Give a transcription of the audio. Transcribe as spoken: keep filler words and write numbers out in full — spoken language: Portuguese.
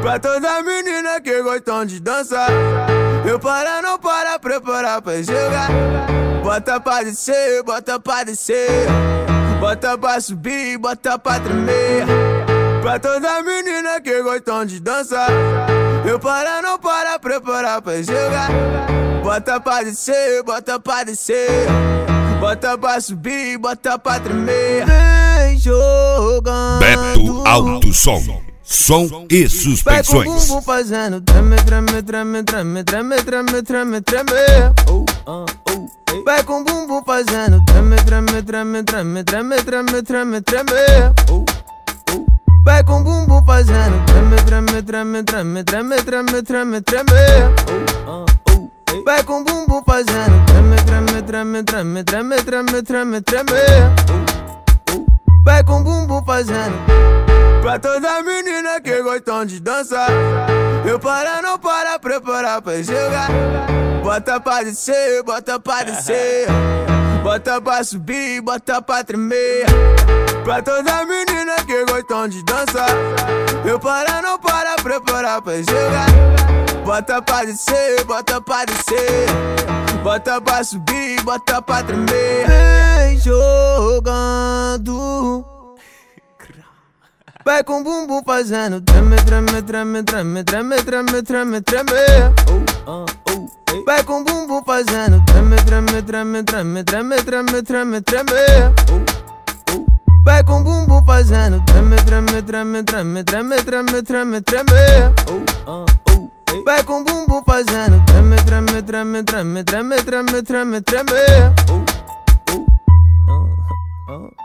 Pra toda menina que gostam de dançar, eu para, não para, preparar pra jogar. Bota pra descer, bota pra descer, bota pra subir, bota pra tremer. Pra toda menina que gostam de dançar, eu para, não para, preparar pra jogar. Bota pra descer, bota pra descer, bota pra subir, bota pra tremer. Vem jogando Beto Alto Som, som e suspensões. Vai com o bumbum fazendo treme, treme, treme, treme, treme, treme, treme, treme. Oh, uh, oh, hey. Vai com o bumbum fazendo treme, treme, treme, treme, treme, treme, treme, treme. Oh, oh. Vai com o bumbum fazendo treme, treme, treme, treme, treme, treme, treme, treme. Oh, uh, oh, hey. Vai com o bumbum fazendo treme, treme, treme, treme, treme, treme, treme, treme. Oh, oh. Vai com o bumbum fazendo. Pra toda menina que gostam de dançar, eu para, não para, preparar pra jogar. Bota pra descer, bota pra descer, bota pra subir, bota pra tremer. Pra toda menina que gostam de dançar, eu para, não para, preparar pra jogar. Bota pra descer, bota pra descer, bota pra subir, bota pra tremer. Vem jogando. Vai com o bumbum fazendo treme, treme, treme, treme, treme, treme, treme, treme. Oh, uh, oh, hey. Vai com o bumbum fazendo treme, treme, treme, treme, treme, treme, treme, treme. Oh, oh. Vai com o bumbum fazendo treme, treme, treme, treme, treme, treme, treme, treme. Oh, uh, oh, hey. Vai com o bumbum fazendo treme, treme, treme, treme, treme, treme, treme, treme. Oh, oh, uh, uh.